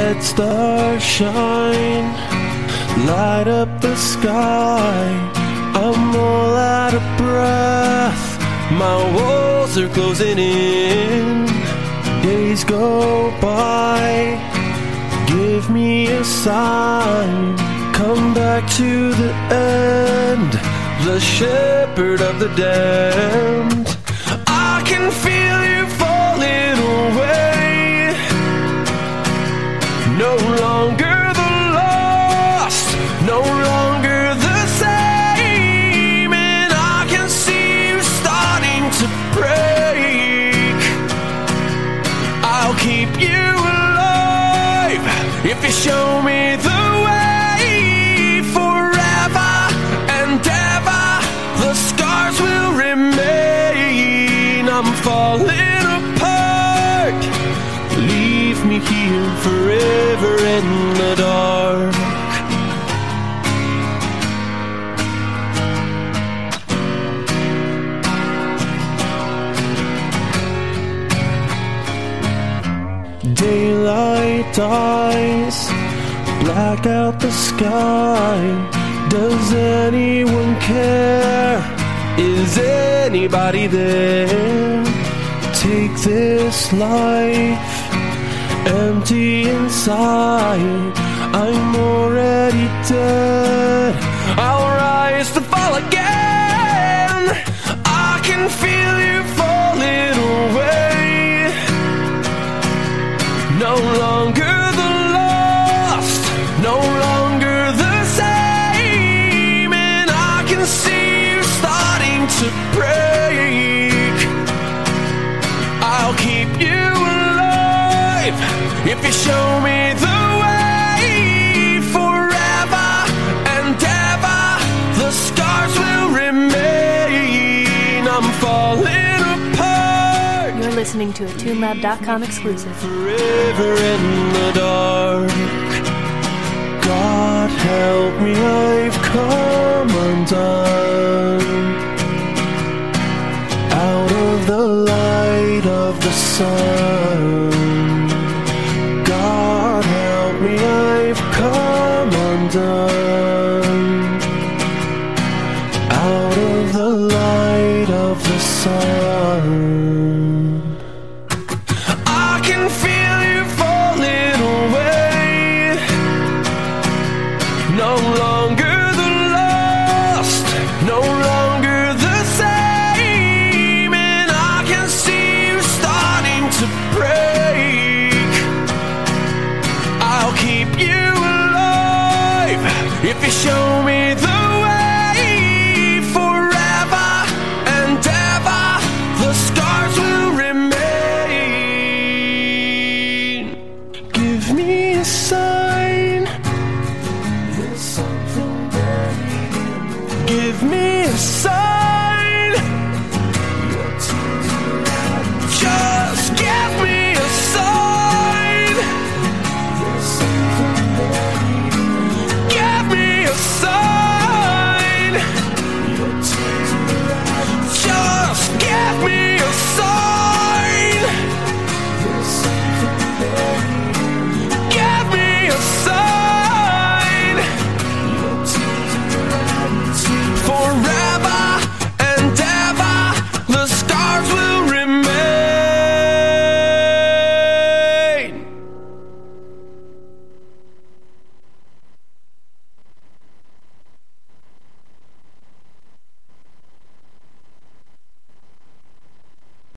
Red stars shine, light up the sky. I'm all out of breath, my walls are closing in. Days go by, give me a sign. Come back to the end, the shepherd of the damned. I can feel you falling away, no longer the lost, no longer the same. And I can see you starting to break. I'll keep you alive if you show me the way. Forever and ever, the scars will remain. I'm falling apart, leave me here forever in the dark. Daylight dies, black out the sky. Does anyone care? Is anybody there? Take this life, empty inside. I'm already dead, I'll rise to fall again. I can feel you falling away, no longer the lost, no longer the same. And I can see you starting to break. I'll keep you alive if you show me the way. Forever and ever, the scars will remain. I'm falling apart. You're listening to a TuneLab.com exclusive. Forever in the dark. God help me, I've come undone. Out of the light of the sun. God help me, I've come undone. Out of the light of the sun. I can feel you falling away, no longer the lost, no longer the same. And I can see you starting to break. I'll keep you alive if you show